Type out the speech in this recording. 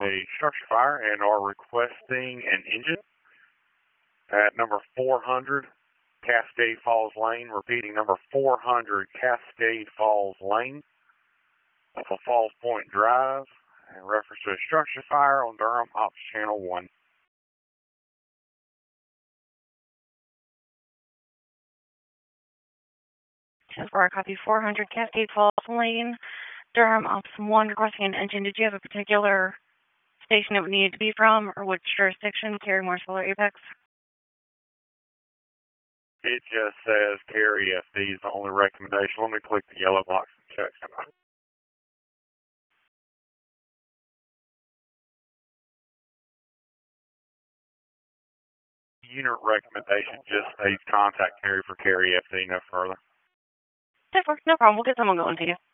a structure fire and are requesting an engine at number 400 Cascade Falls Lane. Repeating, number 400 Cascade Falls Lane off of Falls Point Drive, in reference to a structure fire on Durham Ops Channel 1. For a copy, 400 Cascade Falls Lane, Durham Ops 1, requesting an engine. Did you have a particular station it would need to be from, or which jurisdiction? Carrymore, Solar, Apex? It just says Carry FD is the only recommendation. Let me click the yellow box and check. Unit recommendation just states contact Carry for Carry FD, no further. No problem. We'll get someone going to you.